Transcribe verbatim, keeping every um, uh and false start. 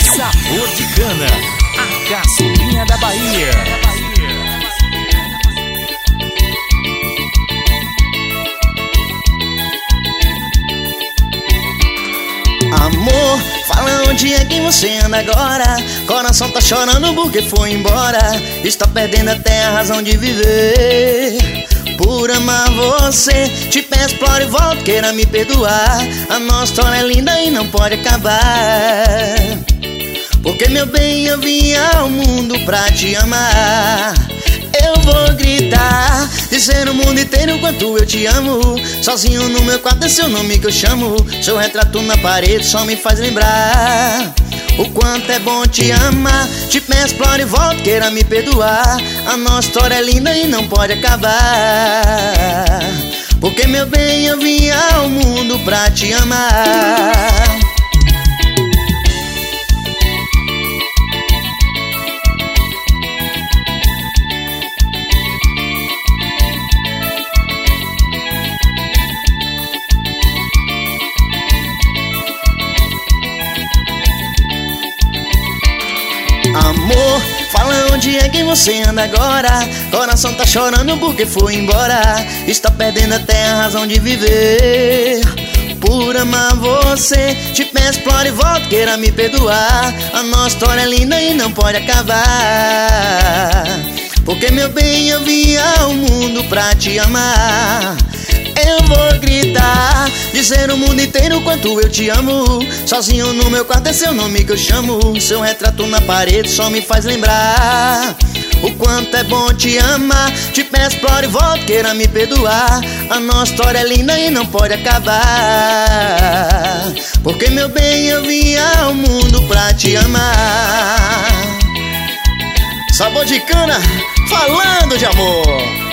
Sabor de Cana, a caçulinha da Bahia. Amor, fala onde é que você anda agora. Coração tá chorando porque foi embora. Está perdendo até a razão de viver. Por amar você, te peço, explore e volta, queira me perdoar. A nossa história é linda e não pode acabar. Porque meu bem, eu vim ao mundo pra te amar. Eu vou gritar, dizer no mundo inteiro o quanto eu te amo. Sozinho no meu quarto é seu nome que eu chamo. Seu retrato na parede só me faz lembrar o quanto é bom te amar. Te peço, explore e volta, queira me perdoar. A nossa história é linda e não pode acabar. Porque meu bem, eu vim ao mundo pra te amar. Amor, fala onde é que você anda agora. Coração tá chorando porque foi embora. Está perdendo até a razão de viver. Por amar você, te peço, explore e volta, queira me perdoar. A nossa história é linda e não pode acabar. Porque meu bem, eu vim ao mundo pra te amar. Eu vou gritar, dizer no mundo inteiro o quanto eu te amo. Sozinho no meu quarto é seu nome que eu chamo. Seu retrato na parede só me faz lembrar o quanto é bom te amar. Te peço, explore e volta, queira me perdoar. A nossa história é linda e não pode acabar. Porque meu bem, eu vim ao mundo pra te amar. Sabor de Cana, falando de amor.